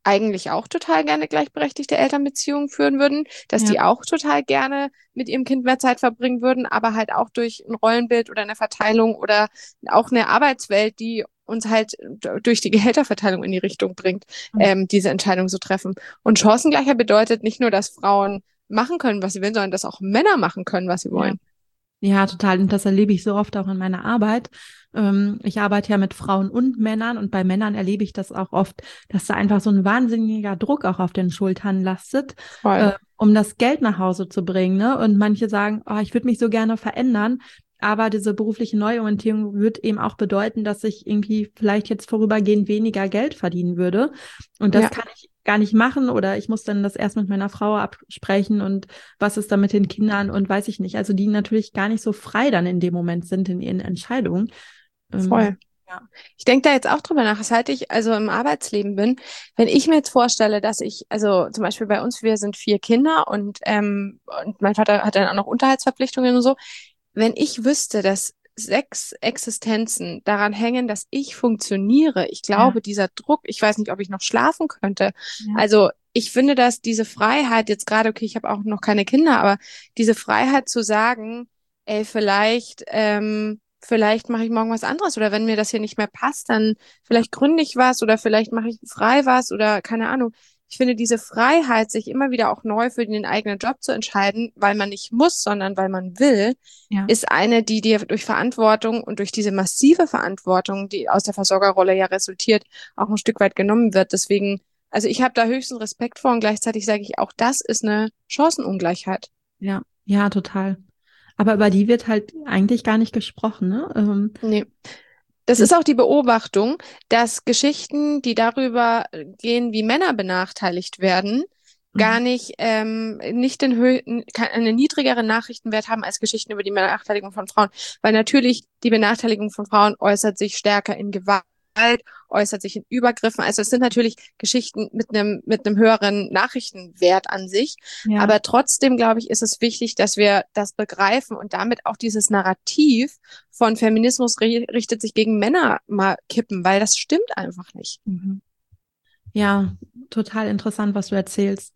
eigentlich auch total gerne gleichberechtigte Elternbeziehungen führen würden, dass Ja. die auch total gerne mit ihrem Kind mehr Zeit verbringen würden, aber halt auch durch ein Rollenbild oder eine Verteilung oder auch eine Arbeitswelt, die uns halt d- durch die Gehälterverteilung in die Richtung bringt, ähm, diese Entscheidung zu treffen. Und Chancengleichheit bedeutet nicht nur, dass Frauen machen können, was sie wollen, sondern dass auch Männer machen können, was sie Ja. wollen. Ja, total. Und das erlebe ich so oft auch in meiner Arbeit. Ähm, ich arbeite ja mit Frauen und Männern und bei Männern erlebe ich das auch oft, dass da einfach so ein wahnsinniger Druck auch auf den Schultern lastet, Voll. äh, um das Geld nach Hause zu bringen, ne? Und manche sagen, oh, ich würde mich so gerne verändern, aber diese berufliche Neuorientierung wird eben auch bedeuten, dass ich irgendwie vielleicht jetzt vorübergehend weniger Geld verdienen würde. Und das Ja. kann ich gar nicht machen oder ich muss dann das erst mit meiner Frau absprechen und was ist da mit den Kindern und weiß ich nicht. Also die natürlich gar nicht so frei dann in dem Moment sind in ihren Entscheidungen. Ähm, Voll. ja. Ich denke da jetzt auch drüber nach, seit ich also im Arbeitsleben bin, wenn ich mir jetzt vorstelle, dass ich, also zum Beispiel bei uns, wir sind vier Kinder und, ähm, und mein Vater hat dann auch noch Unterhaltsverpflichtungen und so, wenn ich wüsste, dass sechs Existenzen daran hängen, dass ich funktioniere, ich Ja, glaube, dieser Druck, ich weiß nicht, ob ich noch schlafen könnte. ja, Also ich finde, dass diese Freiheit jetzt gerade, okay, ich habe auch noch keine Kinder, aber diese Freiheit zu sagen, ey, vielleicht, ähm, vielleicht mache ich morgen was anderes oder wenn mir das hier nicht mehr passt, dann ja, vielleicht gründe ich was oder vielleicht mache ich frei was oder keine Ahnung. Ich finde diese Freiheit, sich immer wieder auch neu für den eigenen Job zu entscheiden, weil man nicht muss, sondern weil man will, ja, ist eine, die dir durch Verantwortung und durch diese massive Verantwortung, die aus der Versorgerrolle ja resultiert, auch ein Stück weit genommen wird. Deswegen, also ich habe da höchsten Respekt vor und gleichzeitig sage ich, auch das ist eine Chancenungleichheit. ja, ja, total. Aber über die wird halt eigentlich gar nicht gesprochen, ne? Ähm, Nee. Das ist auch die Beobachtung, dass Geschichten, die darüber gehen, wie Männer benachteiligt werden, gar mhm. nicht, ähm, nicht den Hö einen niedrigeren Nachrichtenwert haben als Geschichten über die Benachteiligung von Frauen. Weil natürlich die Benachteiligung von Frauen äußert sich stärker in Gewalt, äußert sich in Übergriffen. Also es sind natürlich Geschichten mit einem, mit einem höheren Nachrichtenwert an sich. Ja, Aber trotzdem, glaube ich, ist es wichtig, dass wir das begreifen und damit auch dieses Narrativ von Feminismus ri- richtet sich gegen Männer mal kippen, weil das stimmt einfach nicht. mhm. Ja, total interessant, was du erzählst.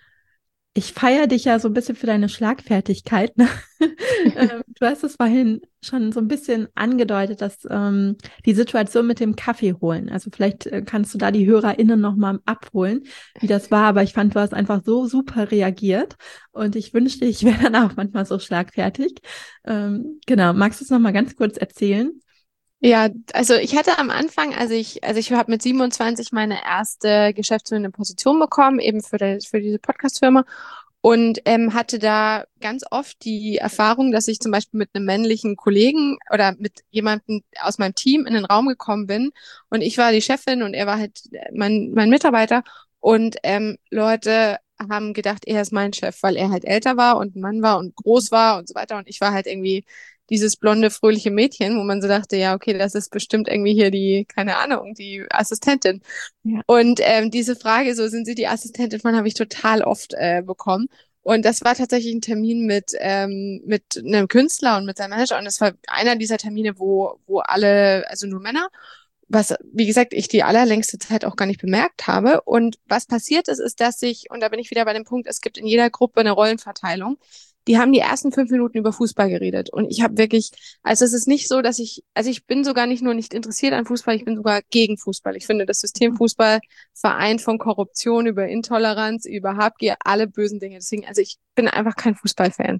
Ich feiere dich ja so ein bisschen für deine Schlagfertigkeit. Ne? Ähm, du hast es vorhin schon so ein bisschen angedeutet, dass ähm, die Situation mit dem Kaffee holen. Also vielleicht äh, kannst du da die HörerInnen nochmal abholen, wie das war. Aber ich fand, du hast einfach so super reagiert. Und ich wünschte, ich wäre dann auch manchmal so schlagfertig. Ähm, genau. Magst du es nochmal ganz kurz erzählen? Ja, also ich hatte am Anfang, also ich, also ich habe mit siebenundzwanzig meine erste geschäftsführende Position bekommen, eben für, die, für diese Podcast-Firma und ähm, hatte da ganz oft die Erfahrung, dass ich zum Beispiel mit einem männlichen Kollegen oder mit jemandem aus meinem Team in den Raum gekommen bin und ich war die Chefin und er war halt mein, mein Mitarbeiter und ähm, Leute haben gedacht, er ist mein Chef, weil er halt älter war und ein Mann war und groß war und so weiter und ich war halt irgendwie dieses blonde, fröhliche Mädchen, wo man so dachte, ja, okay, das ist bestimmt irgendwie hier die, keine Ahnung, die Assistentin. Ja. Und ähm, diese Frage, so sind Sie die Assistentin von, habe ich total oft äh, bekommen. Und das war tatsächlich ein Termin mit, ähm, mit einem Künstler und mit seinem Manager. Und das war einer dieser Termine, wo, wo alle, also nur Männer, was, wie gesagt, ich die allerlängste Zeit auch gar nicht bemerkt habe. Und was passiert ist, ist, dass ich, und da bin ich wieder bei dem Punkt, es gibt in jeder Gruppe eine Rollenverteilung. Die haben die ersten fünf Minuten über Fußball geredet. Und ich habe wirklich, also es ist nicht so, dass ich, also ich bin sogar nicht nur nicht interessiert an Fußball, ich bin sogar gegen Fußball. Ich finde, das System Fußball vereint von Korruption über Intoleranz, über Habgier, alle bösen Dinge. Deswegen, also ich bin einfach kein Fußballfan.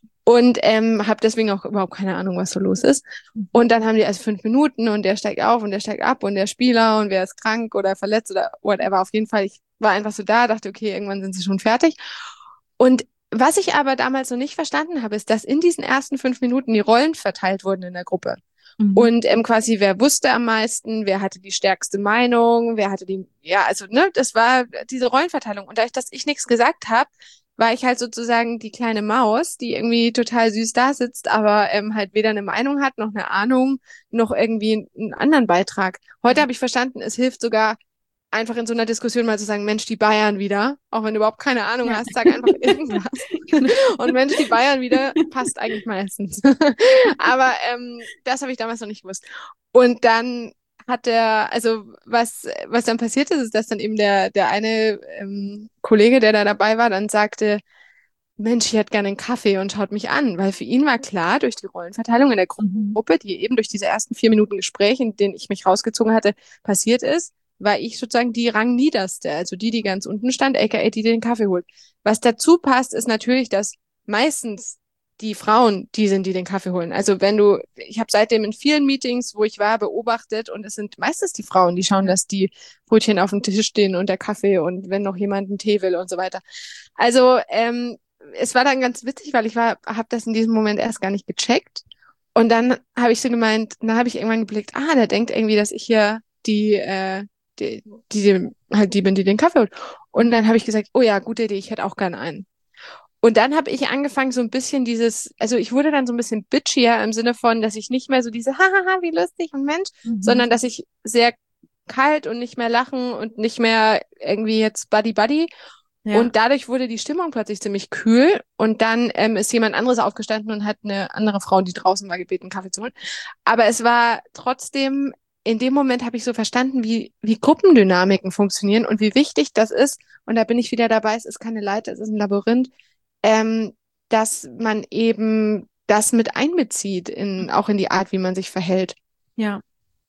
Und ähm, habe deswegen auch überhaupt keine Ahnung, was so los ist. Und dann haben die also fünf Minuten und der steigt auf und der steigt ab und der Spieler und wer ist krank oder verletzt oder whatever. Auf jeden Fall, ich war einfach so da, dachte, okay, irgendwann sind sie schon fertig. Und was ich aber damals noch nicht verstanden habe, ist, dass in diesen ersten fünf Minuten die Rollen verteilt wurden in der Gruppe. Mhm. Und ähm, quasi, wer wusste am meisten, wer hatte die stärkste Meinung, wer hatte die, ja, also, ne, das war diese Rollenverteilung. Und dadurch, dass ich nichts gesagt habe, war ich halt sozusagen die kleine Maus, die irgendwie total süß da sitzt, aber ähm, halt weder eine Meinung hat, noch eine Ahnung, noch irgendwie einen anderen Beitrag. Heute habe ich verstanden, es hilft sogar, einfach in so einer Diskussion mal zu sagen, Mensch, die Bayern wieder, auch wenn du überhaupt keine Ahnung Ja. hast, sag einfach irgendwas. Und Mensch, die Bayern wieder, passt eigentlich meistens. Aber ähm, das habe ich damals noch nicht gewusst. Und dann hat der, also was, was dann passiert ist, ist, dass dann eben der, der eine ähm, Kollege, der da dabei war, dann sagte, Mensch, ich hätte gerne einen Kaffee und schaut mich an, weil für ihn war klar, durch die Rollenverteilung in der Mhm. Gruppe, die eben durch diese ersten vier Minuten Gespräch, in denen ich mich rausgezogen hatte, passiert ist, war ich sozusagen die Rangniederste, also die, die ganz unten stand, aka die, die den Kaffee holt. Was dazu passt, ist natürlich, dass meistens die Frauen die sind, die den Kaffee holen. Also wenn du, ich habe seitdem in vielen Meetings, wo ich war, beobachtet und es sind meistens die Frauen, die schauen, dass die Brötchen auf dem Tisch stehen und der Kaffee und wenn noch jemand einen Tee will und so weiter. Also ähm, es war dann ganz witzig, weil ich war, habe das in diesem Moment erst gar nicht gecheckt. Und dann habe ich so gemeint, dann habe ich irgendwann geblickt, ah, der denkt irgendwie, dass ich hier die, äh, die, die, halt die bin, die den Kaffee holt. Und dann habe ich gesagt, oh ja, gute Idee, ich hätte auch gerne einen. Und dann habe ich angefangen, so ein bisschen dieses, also ich wurde dann so ein bisschen bitchier im Sinne von, dass ich nicht mehr so diese, hahaha, wie lustig und Mensch, Mhm. sondern dass ich sehr kalt und nicht mehr lachen und nicht mehr irgendwie jetzt Buddy Buddy. Ja. Und dadurch wurde die Stimmung plötzlich ziemlich kühl. Und dann ähm, ist jemand anderes aufgestanden und hat eine andere Frau, die draußen war, gebeten, Kaffee zu holen. Aber es war trotzdem, in dem Moment habe ich so verstanden, wie, wie Gruppendynamiken funktionieren und wie wichtig das ist. Und da bin ich wieder dabei, es ist keine Leiter, es ist ein Labyrinth, ähm, dass man eben das mit einbezieht, in, auch in die Art, wie man sich verhält. Ja.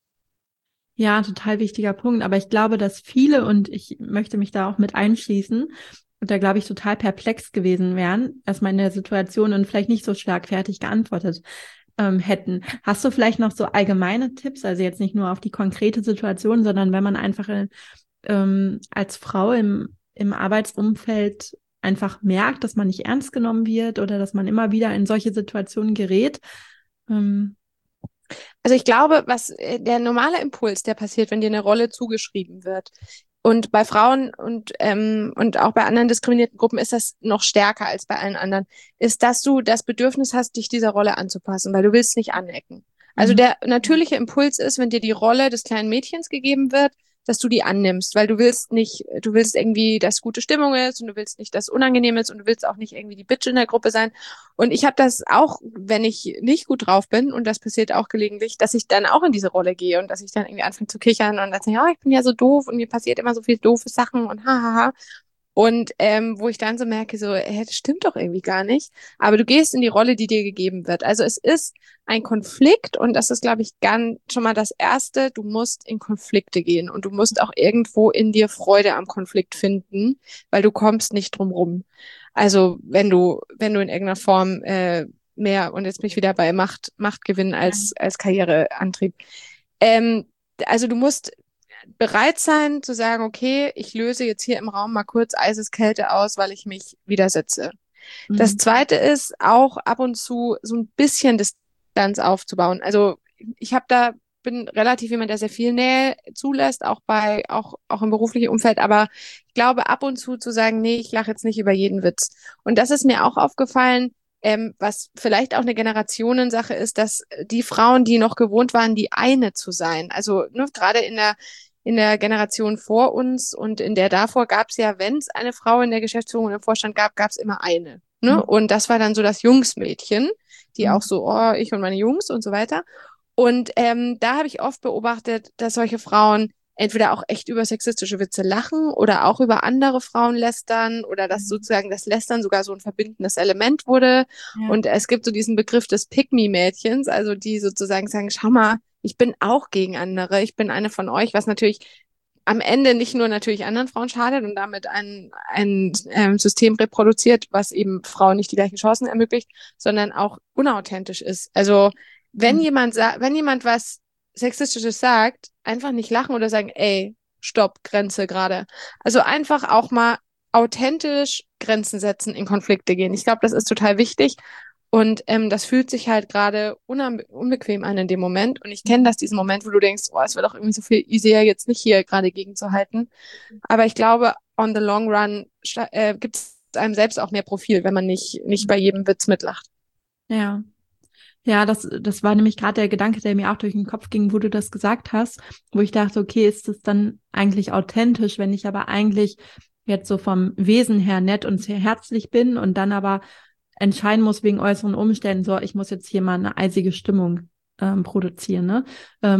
Ja, total wichtiger Punkt. Aber ich glaube, dass viele, und ich möchte mich da auch mit einschließen, und da glaube ich total perplex gewesen wären, erstmal in der Situation und vielleicht nicht so schlagfertig geantwortet ähm, hätten. Hast du vielleicht noch so allgemeine Tipps, also jetzt nicht nur auf die konkrete Situation, sondern wenn man einfach äh, ähm, als Frau im, im Arbeitsumfeld einfach merkt, dass man nicht ernst genommen wird oder dass man immer wieder in solche Situationen gerät? Ähm, Also ich glaube, was äh, der normale Impuls, der passiert, wenn dir eine Rolle zugeschrieben wird. Und bei Frauen und, ähm, und auch bei anderen diskriminierten Gruppen ist das noch stärker als bei allen anderen, ist, dass du das Bedürfnis hast, dich dieser Rolle anzupassen, weil du willst nicht anecken. Also mhm. der natürliche Impuls ist, wenn dir die Rolle des kleinen Mädchens gegeben wird, dass du die annimmst, weil du willst nicht, du willst irgendwie, dass gute Stimmung ist und du willst nicht, dass unangenehm ist und du willst auch nicht irgendwie die Bitch in der Gruppe sein. Und ich habe das auch, wenn ich nicht gut drauf bin, und das passiert auch gelegentlich, dass ich dann auch in diese Rolle gehe und dass ich dann irgendwie anfange zu kichern und dann sage, ja, ich bin ja so doof und mir passiert immer so viel doofe Sachen und hahaha. Und ähm, wo ich dann so merke, so, hey, das stimmt doch irgendwie gar nicht. Aber du gehst in die Rolle, die dir gegeben wird. Also es ist ein Konflikt und das ist, glaube ich, ganz schon mal das Erste. Du musst in Konflikte gehen und du musst auch irgendwo in dir Freude am Konflikt finden, weil du kommst nicht drum rum. Also wenn du, wenn du in irgendeiner Form äh, mehr, und jetzt bin ich wieder bei Macht, Macht gewinnen Ja. als, als Karriereantrieb. Ähm, also du musst bereit sein zu sagen, okay, ich löse jetzt hier im Raum mal kurz Eiseskälte aus, weil ich mich widersetze. Das Mhm. zweite ist auch ab und zu so ein bisschen Distanz aufzubauen. Also ich habe da bin relativ jemand, der sehr viel Nähe zulässt, auch bei auch auch im beruflichen Umfeld, aber ich glaube ab und zu zu sagen, nee, ich lache jetzt nicht über jeden Witz. Und das ist mir auch aufgefallen, ähm, was vielleicht auch eine Generationensache ist, dass die Frauen, die noch gewohnt waren, die eine zu sein, also ne, gerade in der in der Generation vor uns und in der davor gab es ja, wenn es eine Frau in der Geschäftsführung und im Vorstand gab, gab es immer eine. Ne? Mhm. Und das war dann so das Jungsmädchen, die auch Mhm. so, oh, ich und meine Jungs und so weiter. Und ähm, da habe ich oft beobachtet, dass solche Frauen entweder auch echt über sexistische Witze lachen oder auch über andere Frauen lästern oder dass sozusagen das Lästern sogar so ein verbindendes Element wurde. Ja. Und es gibt so diesen Begriff des Pick-me-Mädchens, also die sozusagen sagen, schau mal, ich bin auch gegen andere, ich bin eine von euch, was natürlich am Ende nicht nur natürlich anderen Frauen schadet und damit ein, ein ähm, System reproduziert, was eben Frauen nicht die gleichen Chancen ermöglicht, sondern auch unauthentisch ist. Also wenn Mhm. jemand sagt, wenn jemand was Sexistisches sagt, einfach nicht lachen oder sagen, ey, stopp, Grenze gerade. Also einfach auch mal authentisch Grenzen setzen, in Konflikte gehen. Ich glaube, das ist total wichtig. Und ähm, das fühlt sich halt gerade unbequem an in dem Moment. Und ich kenne das, diesen Moment, wo du denkst, oh, es wäre doch irgendwie so viel easier, jetzt nicht hier gerade gegenzuhalten. Aber ich glaube, on the long run äh, gibt es einem selbst auch mehr Profil, wenn man nicht, nicht bei jedem Witz mitlacht. Ja. Ja, das, das war nämlich gerade der Gedanke, der mir auch durch den Kopf ging, wo du das gesagt hast, wo ich dachte, okay, ist das dann eigentlich authentisch, wenn ich aber eigentlich jetzt so vom Wesen her nett und sehr herzlich bin und dann aber entscheiden muss wegen äußeren Umständen, so, ich muss jetzt hier mal eine eisige Stimmung ähm, produzieren, ne? Ähm,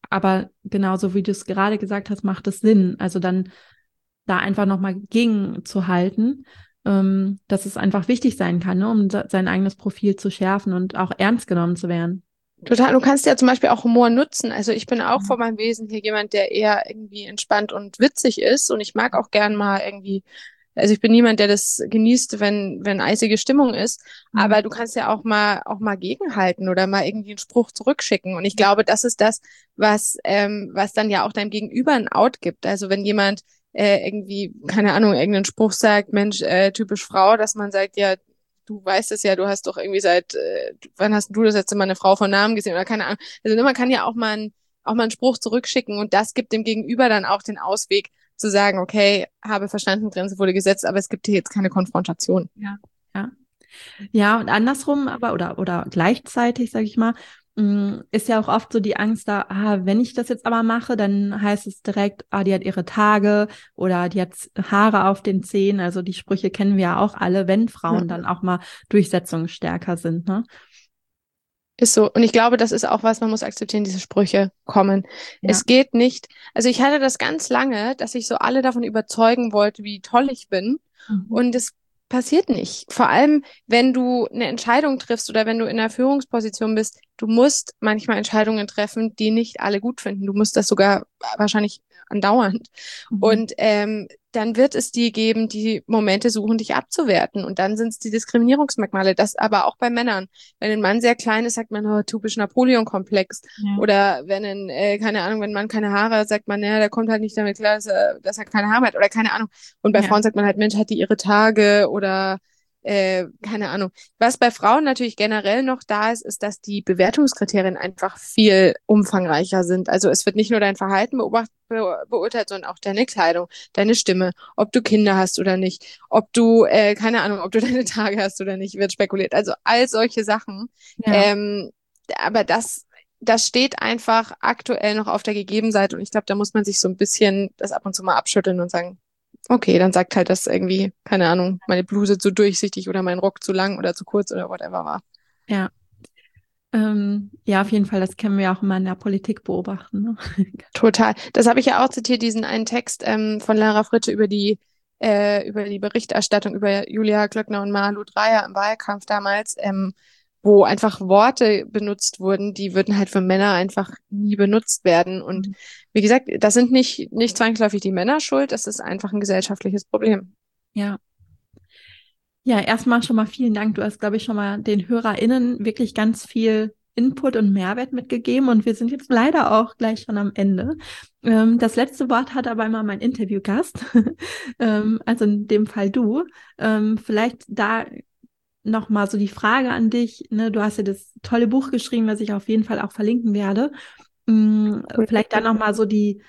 aber genauso wie du es gerade gesagt hast, macht es Sinn. Also dann da einfach nochmal gegenzuhalten, ähm, dass es einfach wichtig sein kann, ne, um sein eigenes Profil zu schärfen und auch ernst genommen zu werden. Total. Du kannst ja zum Beispiel auch Humor nutzen. Also ich bin auch von meinem Wesen hier jemand, der eher irgendwie entspannt und witzig ist. Und ich mag auch gern mal irgendwie, also ich bin niemand, der das genießt, wenn, wenn eisige Stimmung ist. Mhm. Aber du kannst ja auch mal, auch mal gegenhalten oder mal irgendwie einen Spruch zurückschicken. Und ich glaube, das ist das, was, ähm, was dann ja auch deinem Gegenüber ein Out gibt. Also wenn jemand äh, irgendwie, keine Ahnung, irgendeinen Spruch sagt, Mensch, äh, typisch Frau, dass man sagt, ja, du weißt es ja, du hast doch irgendwie seit, äh, wann hast du das letzte Mal eine Frau von Namen gesehen oder keine Ahnung. Also ne, man kann ja auch mal, ein, auch mal einen Spruch zurückschicken und das gibt dem Gegenüber dann auch den Ausweg zu sagen, okay, habe verstanden, Grenze wurde gesetzt, aber es gibt hier jetzt keine Konfrontation. Ja, ja. Ja, und andersrum, aber oder, oder gleichzeitig, sage ich mal, mh, ist ja auch oft so die Angst da, ah, wenn ich das jetzt aber mache, dann heißt es direkt, ah, die hat ihre Tage oder die hat Haare auf den Zähnen. Also die Sprüche kennen wir ja auch alle, wenn Frauen Ja. dann auch mal durchsetzungsstärker sind, ne? Ist so. Und ich glaube, das ist auch was, man muss akzeptieren, diese Sprüche kommen. Ja. Es geht nicht. Also ich hatte das ganz lange, dass ich so alle davon überzeugen wollte, wie toll ich bin. Mhm. Und es passiert nicht. Vor allem, wenn du eine Entscheidung triffst oder wenn du in einer Führungsposition bist, du musst manchmal Entscheidungen treffen, die nicht alle gut finden. Du musst das sogar wahrscheinlich andauernd. Mhm. Und ähm, dann wird es die geben, die Momente suchen, dich abzuwerten. Und dann sind es die Diskriminierungsmerkmale. Das aber auch bei Männern. Wenn ein Mann sehr klein ist, sagt man, oh, typisch Napoleon-Komplex. Ja. Oder wenn ein, äh, keine Ahnung, wenn ein Mann keine Haare hat, sagt man, naja, der kommt halt nicht damit klar, dass er, dass er keine Haare hat. Oder keine Ahnung. Und bei Ja. Frauen sagt man halt, Mensch, hat die ihre Tage oder äh, keine Ahnung. Was bei Frauen natürlich generell noch da ist, ist, dass die Bewertungskriterien einfach viel umfangreicher sind. Also es wird nicht nur dein Verhalten beobacht, be beurteilt, sondern auch deine Kleidung, deine Stimme, ob du Kinder hast oder nicht, ob du, äh, keine Ahnung, ob du deine Tage hast oder nicht, wird spekuliert. Also all solche Sachen. Ja. Ähm, aber das, das steht einfach aktuell noch auf der Gegebenseite und ich glaube, da muss man sich so ein bisschen das ab und zu mal abschütteln und sagen, okay, dann sagt halt, dass irgendwie, keine Ahnung, meine Bluse zu durchsichtig oder mein Rock zu lang oder zu kurz oder whatever war. Ja. Ähm, ja, auf jeden Fall, das können wir auch immer in der Politik beobachten, ne? Total. Das habe ich ja auch zitiert, diesen einen Text ähm, von Lara Fritte über die, äh, über die Berichterstattung über Julia Klöckner und Malu Dreyer im Wahlkampf damals, ähm, wo einfach Worte benutzt wurden, die würden halt für Männer einfach nie benutzt werden. Und Mhm. wie gesagt, das sind nicht, nicht zwangsläufig die Männer schuld, das ist einfach ein gesellschaftliches Problem. Ja. Ja, erstmal schon mal vielen Dank. Du hast, glaube ich, schon mal den HörerInnen wirklich ganz viel Input und Mehrwert mitgegeben und wir sind jetzt leider auch gleich schon am Ende. Ähm, das letzte Wort hat aber immer mein Interviewgast, ähm, also in dem Fall du. Ähm, vielleicht da nochmal so die Frage an dich, ne? Du hast ja das tolle Buch geschrieben, was ich auf jeden Fall auch verlinken werde. Ähm, vielleicht da nochmal so die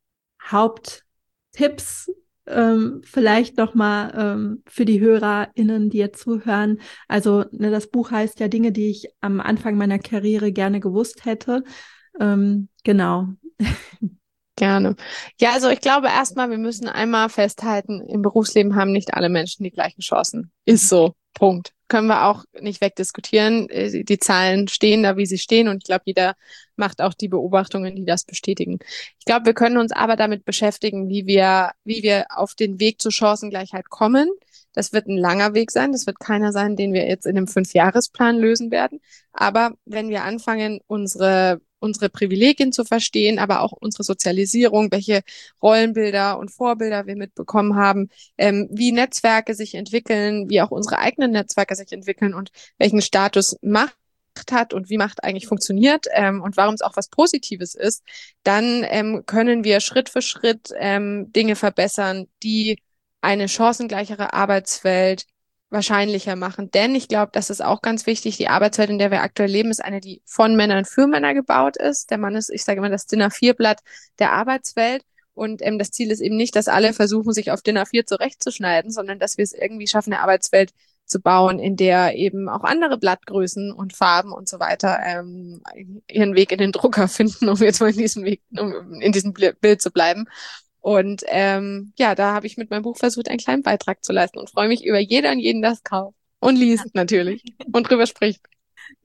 Haupttipps, ähm, vielleicht nochmal ähm, für die HörerInnen, die jetzt zuhören. Also, ne, das Buch heißt ja Dinge, die ich am Anfang meiner Karriere gerne gewusst hätte. Ähm, genau. Gerne. Ja, also ich glaube erstmal, wir müssen einmal festhalten, im Berufsleben haben nicht alle Menschen die gleichen Chancen. Ist so. Punkt. Können wir auch nicht wegdiskutieren. Äh, Die Zahlen stehen da, wie sie stehen und ich glaube, jeder macht auch die Beobachtungen, die das bestätigen. Ich glaube, wir können uns aber damit beschäftigen, wie wir, wie wir auf den Weg zur Chancengleichheit kommen. Das wird ein langer Weg sein. Das wird keiner sein, den wir jetzt in einem Fünfjahresplan lösen werden. Aber wenn wir anfangen, unsere unsere Privilegien zu verstehen, aber auch unsere Sozialisierung, welche Rollenbilder und Vorbilder wir mitbekommen haben, ähm, wie Netzwerke sich entwickeln, wie auch unsere eigenen Netzwerke sich entwickeln und welchen Status Macht hat und wie Macht eigentlich funktioniert ähm, und warum es auch was Positives ist, dann ähm, können wir Schritt für Schritt ähm, Dinge verbessern, die eine chancengleichere Arbeitswelt wahrscheinlicher machen. Denn ich glaube, das ist auch ganz wichtig. Die Arbeitswelt, in der wir aktuell leben, ist eine, die von Männern für Männer gebaut ist. Der Mann ist, ich sage immer, das DIN A vier Blatt der Arbeitswelt. Und ähm, das Ziel ist eben nicht, dass alle versuchen, sich auf DIN A vier zurechtzuschneiden, sondern dass wir es irgendwie schaffen, eine Arbeitswelt zu bauen, in der eben auch andere Blattgrößen und Farben und so weiter ähm, ihren Weg in den Drucker finden, um jetzt mal in diesem Weg, um in diesem Bild zu bleiben. Und ähm, ja, da habe ich mit meinem Buch versucht, einen kleinen Beitrag zu leisten und freue mich über jeder und jeden, der es kauft und liest natürlich und drüber spricht.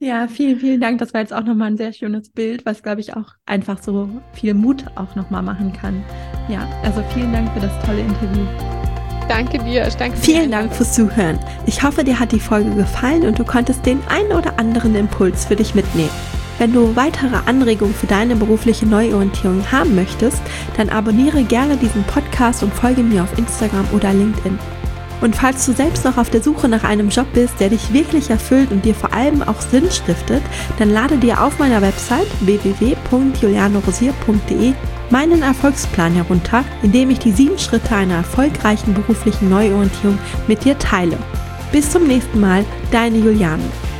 Ja, vielen, vielen Dank. Das war jetzt auch nochmal ein sehr schönes Bild, was, glaube ich, auch einfach so viel Mut auch nochmal machen kann. Ja, also vielen Dank für das tolle Interview. Danke dir. Danke Vielen Dank fürs Zuhören. Ich hoffe, dir hat die Folge gefallen und du konntest den einen oder anderen Impuls für dich mitnehmen. Wenn du weitere Anregungen für deine berufliche Neuorientierung haben möchtest, dann abonniere gerne diesen Podcast und folge mir auf Instagram oder LinkedIn. Und falls du selbst noch auf der Suche nach einem Job bist, der dich wirklich erfüllt und dir vor allem auch Sinn stiftet, dann lade dir auf meiner Website w w w punkt juliane rosier punkt d e meinen Erfolgsplan herunter, in dem ich die sieben Schritte einer erfolgreichen beruflichen Neuorientierung mit dir teile. Bis zum nächsten Mal, deine Juliane.